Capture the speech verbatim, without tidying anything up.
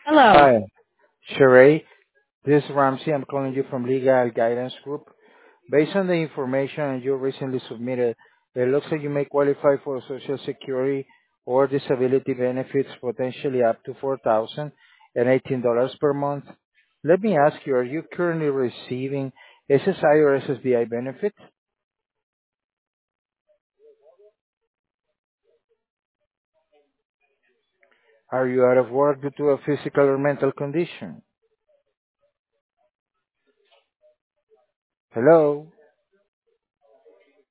Hello. Hi, Sheree. This is Ramsey. I'm calling you from Legal Guidance Group. Based on the information you recently submitted, it looks like you may qualify for Social Security or disability benefits potentially up to four thousand eighteen dollars per month. Let me ask you, are you currently receiving S S I or S S D I benefits? Are you out of work due to a physical or mental condition? Hello?